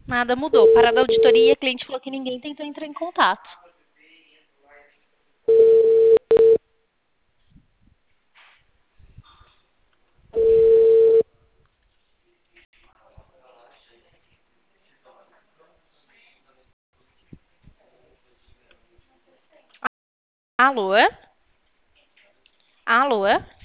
Nada mudou. Parada a auditoria, a cliente falou que ninguém tentou entrar em contato. Alô? Alô?